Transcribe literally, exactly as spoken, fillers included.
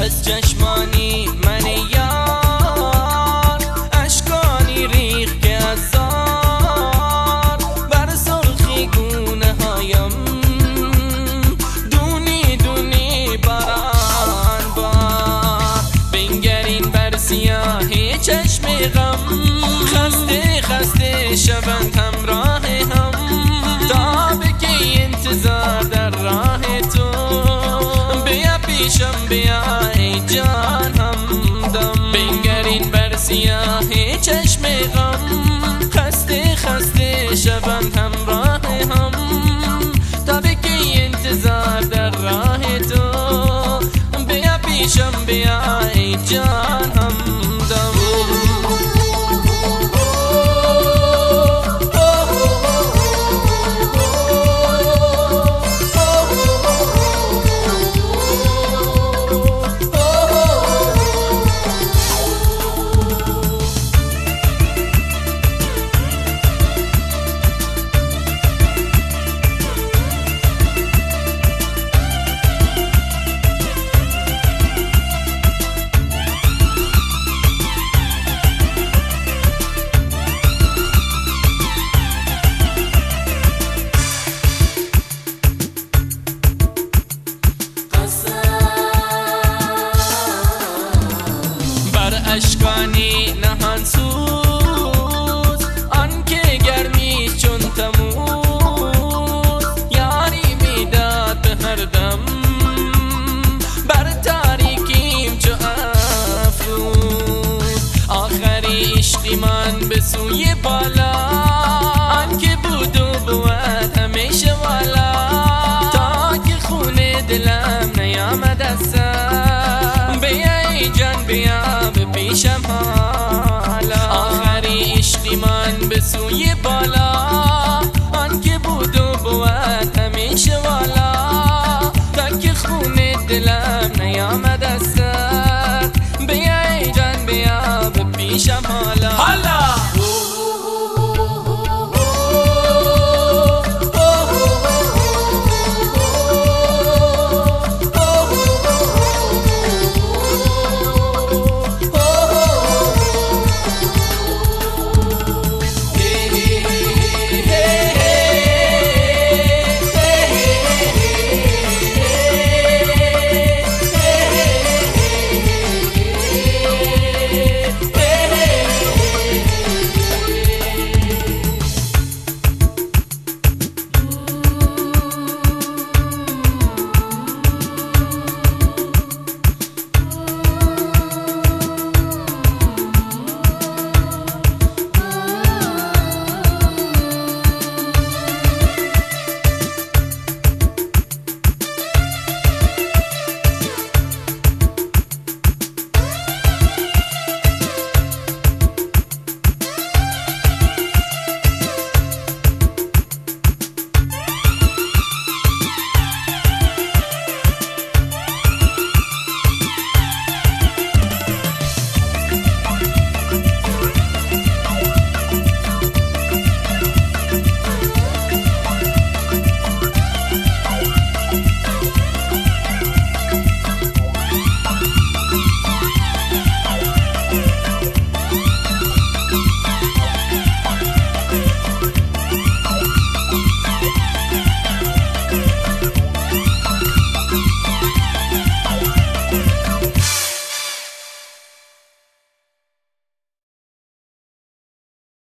از چشمانی من یار اشکانی ریخ که از زار بر سرخی گونه هایم دونی دونی باران بار بنگرین بر سیاهی چشم غم خسته خسته شوند همراه هم تا بکی انتظار در راه تو بیا پیشم بیا ای جان همدم بنگرین بر سیاهی چشم غم خسته خسته شوند همراه هم تا بکی انتظار در راه تو بیا پیشم بیا ای جان همدم اشکانی نهان سوز آن که گرمی چون تموز یاری میداد به هر دم بر تاریکیم چو افروز آخری عشقی من به سوی بالا آن که بود و بود همیشه والا تا که خون دلم نیامد از سر بیا ای جان بیا پیشم حالا آخری عشقی من به سوی بالا